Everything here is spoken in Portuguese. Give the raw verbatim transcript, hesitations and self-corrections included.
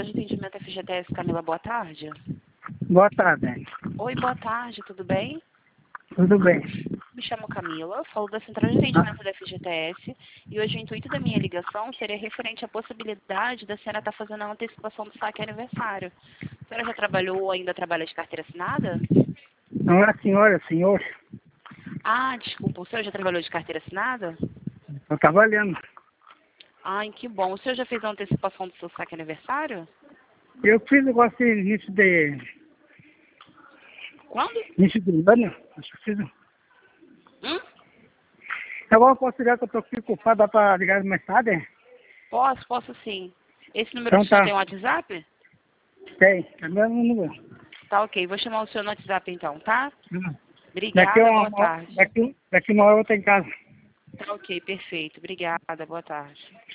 Central de Atendimento F G T S, Camila, boa tarde. Boa tarde. Oi, boa tarde, tudo bem? Tudo bem. Me chamo Camila, falo da Central de Atendimento da F G T S e hoje o intuito da minha ligação seria referente à possibilidade da senhora estar fazendo a antecipação do saque aniversário. A senhora já trabalhou ou ainda trabalha de carteira assinada? Não é senhora, é senhor. Ah, desculpa, o senhor já trabalhou de carteira assinada? Estou trabalhando. Ai, que bom. O senhor já fez a antecipação do seu saque aniversário? Eu fiz negócio de início de... Quando? início de ano. Acho que fiz. Hum? Agora eu posso ligar que eu estou aqui ocupado, dá para ligar mais tarde? Posso, posso sim. Esse número Então do senhor tá. tem um WhatsApp? Tem. É o mesmo número. Tá ok, vou chamar o senhor no WhatsApp então, tá? Hum. Daqui Obrigada, uma, boa tarde. daqui, daqui uma hora eu estou em casa. Tá ok, perfeito. Obrigada, boa tarde.